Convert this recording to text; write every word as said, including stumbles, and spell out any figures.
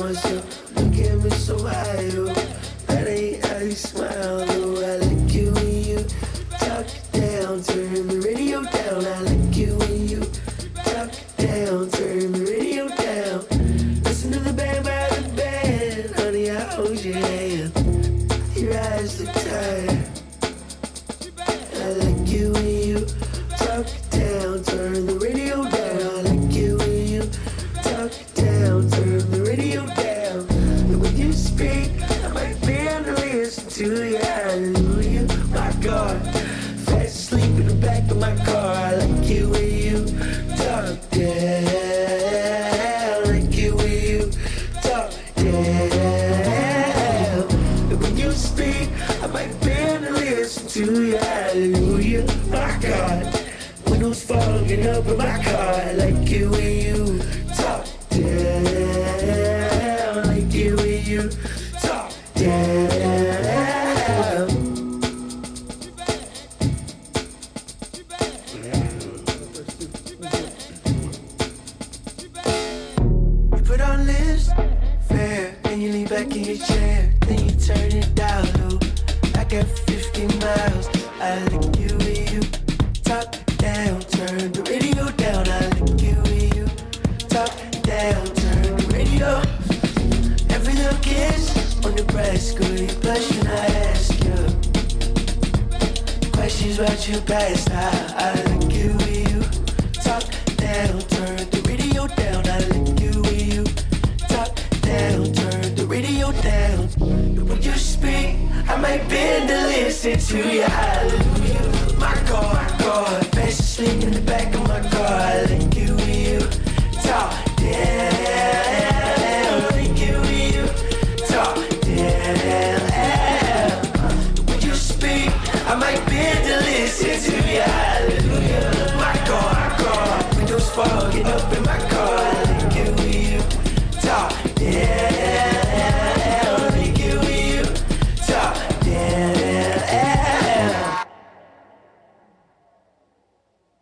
myself. Look at me so high, oh. That ain't how you smile, oh. I like you when you talk it down, turn the radio down. I like you when you talk it down, turn the radio down. Listen to the band by the band, honey, I hold your hand. Your eyes look tired. I like you when you talk it down, turn the radio down. I like you when you talk it down, turn the radio down. And when you speak, I might be able to listen to you. Hallelujah, my God. Fast asleep in the back of my car. I like you when you talk down. I like you when you talk down. And when you speak, I might be able to listen to you. Hallelujah, my God. Windows fogging up in my car. I like you when you talk down. I like you when you talk down. You put on this fair, and you lean back in your chair, then you turn it down low. I got fifty miles. I like you when you talk down, turn the radio down. I like you when you talk down, turn the radio. Every little kiss on the Nebraska, you blush when I ask you questions about your past. I, I like you when you talk down, turn the radio down. I like you when you talk down, turn the radio down. And when you speak, I might bend to listen to you. Hallelujah.